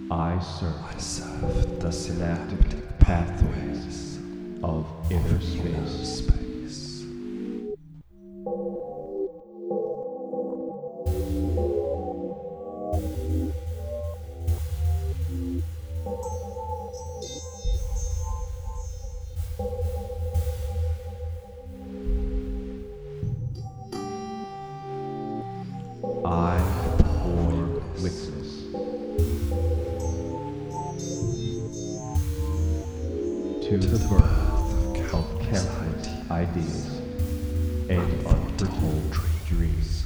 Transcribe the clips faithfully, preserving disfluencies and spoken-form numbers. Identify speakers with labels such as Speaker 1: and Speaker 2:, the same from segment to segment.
Speaker 1: I serve
Speaker 2: I serve
Speaker 1: the synaptic pathways of inner space.
Speaker 2: space.
Speaker 1: I bore witness to the birth of countless ideas and unforetold dreams.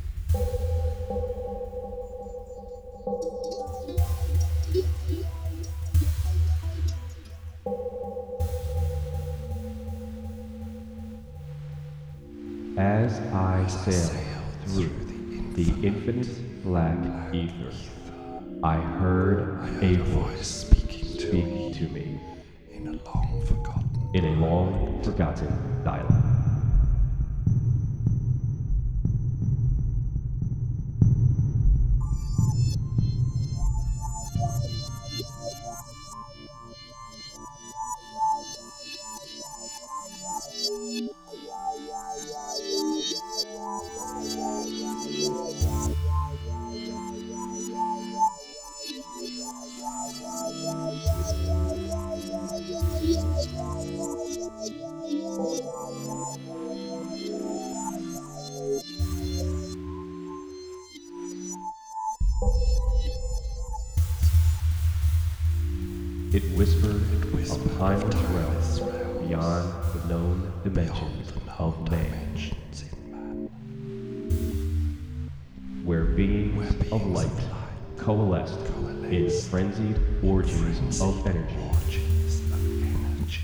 Speaker 1: As I sail through the infinite black ether, I heard a voice
Speaker 2: speaking to
Speaker 1: speak
Speaker 2: me
Speaker 1: to me
Speaker 2: in a long forgotten
Speaker 1: in a long forgotten dialogue. It whispered of timeless realms beyond the known dimensions of man, where beings of light coalesced in frenzied orgies of energy.
Speaker 2: orgies of energy.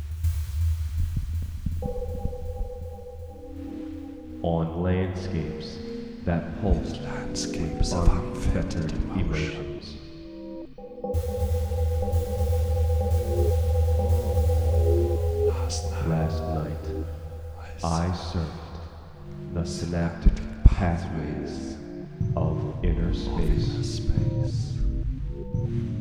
Speaker 1: On landscapes that pulsed
Speaker 2: Landscapes of
Speaker 1: unfettered
Speaker 2: unfettered emotion.
Speaker 1: emotions.
Speaker 2: Last night,
Speaker 1: Last night, I served the synaptic pathways of inner space.
Speaker 2: space.